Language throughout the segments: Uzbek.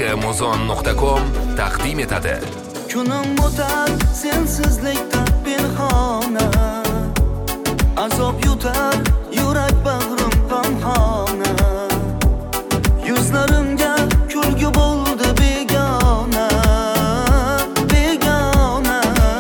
Muzon.com taqdim etadi. Kunim o'tar sensizlikda pinhona, azob yutar yurak bag'rim g'amxona. Yuzlarimga kulgi bo'ldi begona, begona.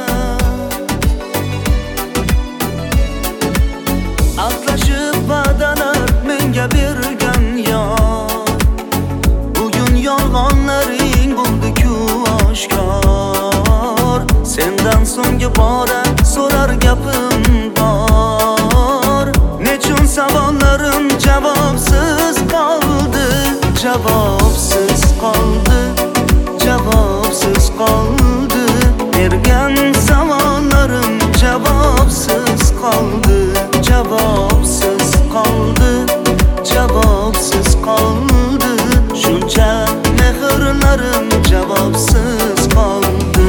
Atlashib va'dalar menga bergan yor, bugun yolg'onlaring bo'ldi-ku oshkor. Sendan so'nggi bora so'rar gapim bor. Nechun savollarim javobsiz qoldi, javobsiz qoldi, javobsiz qoldi. Bergan savollarim javobsiz qoldi, javobsiz qoldi, javobsiz qoldi. Shuncha mehrlarim javobsiz qoldi.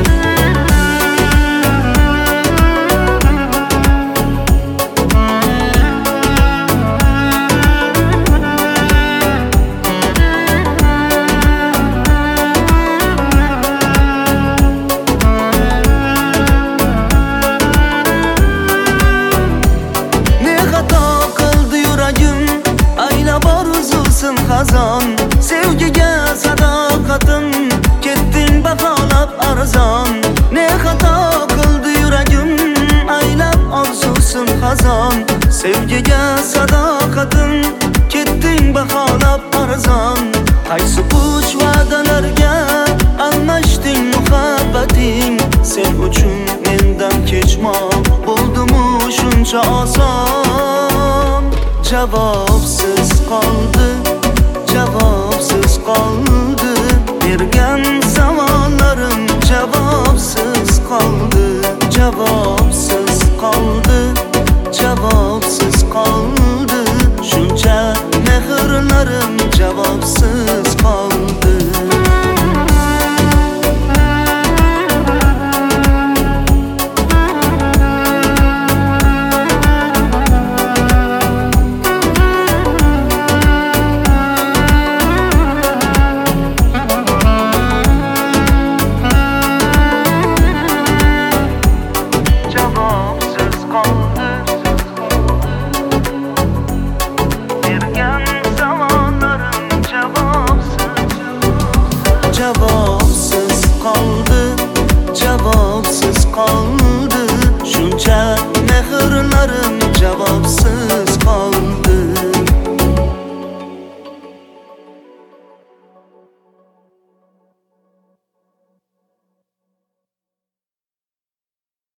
Xazon sevgiga sadoqatim ketding baholab arzon. Ne xato qildi yuragim aylab orzusim xazon. Sevgiga sadoqatim ketding baholab arzon. Qaysi uch va'dalarga almashding muhabbating. Sen uchun mendan kechmoq bo'ldimu shuncha oson. Javobsiz qoldi, javobsiz qoldi. Bergan savollarim javobsiz qoldi, javobsiz qoldi, javobsiz qoldi. Shuncha mehrlarim javobsiz qoldi. Javobsiz qoldi, javobsiz qoldi. Shuncha mehrlarim javob